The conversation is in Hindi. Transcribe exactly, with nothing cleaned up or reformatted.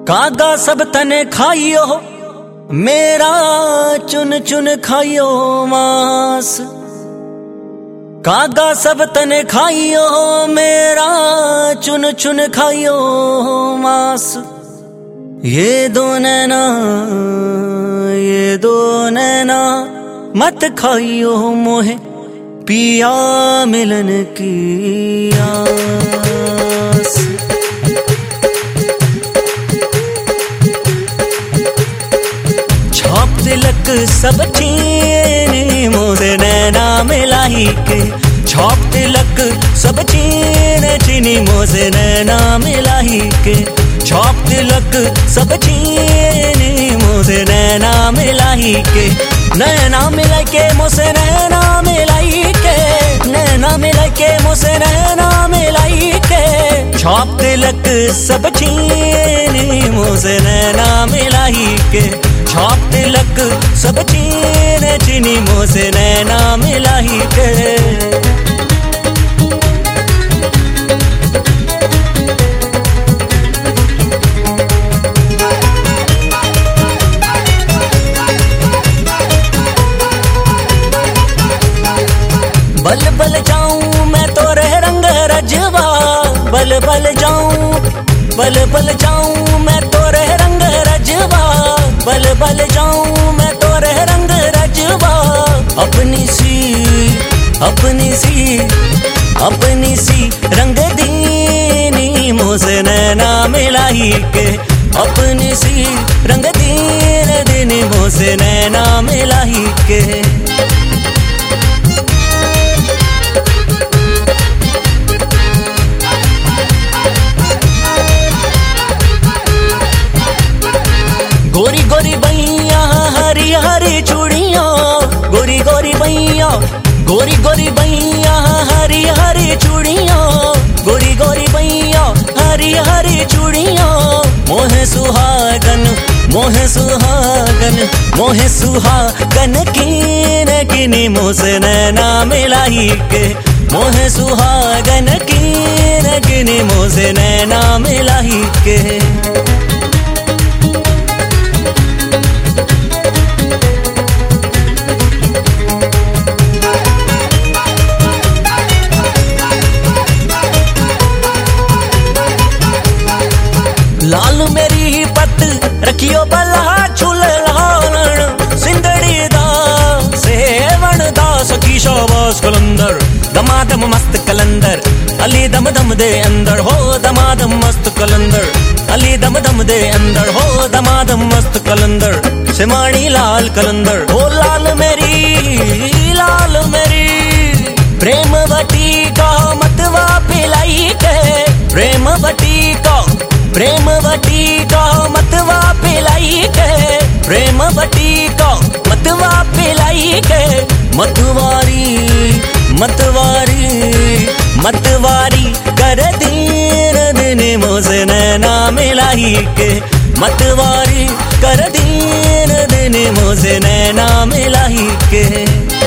कागा सब तने खाइयो मेरा चुन चुन खाइयो मांस। कागा सब तने खाइयो मेरा चुन चुन खाइयो मांस। ये दो नैना ये दो नैना मत खाइयो मोहे पिया मिलन की आस। छाप तिलक सब चीनी मोदे नैना मिलाई के। छाप तिलक सब चीन चीनी मोसे नैना मिलाई के। छाप तिलक सब चीनी मोसे नैना मिलाई के। नैना मिलाई के मोसे नैना मिलाई के। नैना मिलाई के मोसे नैना मिलाई के। छाप तिलक सब चीनी मोसे नैना मिलाई के। छाप तिलक सब चीन चीनी मोसे नैना मिलाई के। बल बल जाऊं मैं तोरे रंग रजवा। बल बल जाऊं बल बल जाऊं मैं तोरे रंग रजवा। बल बल जाऊं मैं तोरे रंग रजवा। अपनी सी अपनी सी अपनी सी रंग दीनी मोसे नैना मिलाई के। अपनी सी रंग दीन दीनी मोसे नैना मिलाई के। गोरी गोरी बैया हरी हरी चूड़िया। गोरी गोरी बैया गोरी गोरी बैया हरी हरी चूड़िया। गोरी गोरी बैया हरी हरी चूड़िया। मोहे सुहागन मोहे सुहागन मोहे सुहागन कीन किनी मोसे नैना मिलाई के। मोहे सुहागन कीन किनी मोसे नैना मिलाई के। लाल मेरी पत रखियो बला झूल लालन। सिंदड़ी दा सेवन दा सखी शाबाश कलंदर। दमादम मस्त कलंदर अली दम दम दे अंदर हो। दमादम मस्त कलंदर अली दम दम दे अंदर हो। दमादम मस्त कलंदर सिमाणी लाल कलंदर हो। लाल मेरी लाल मेरी प्रेम वटी का मतवा पिलाई के। प्रेम वटी का प्रेम वटी का मतवा पिलाई के। प्रेम वटी का मतवा पिलाई के। मतवारी मतवारी मतवारी कर दीन दिन मोसे नैना मिलाई के। मतवारी कर दीन दिन मोसे नैना मिलाई के।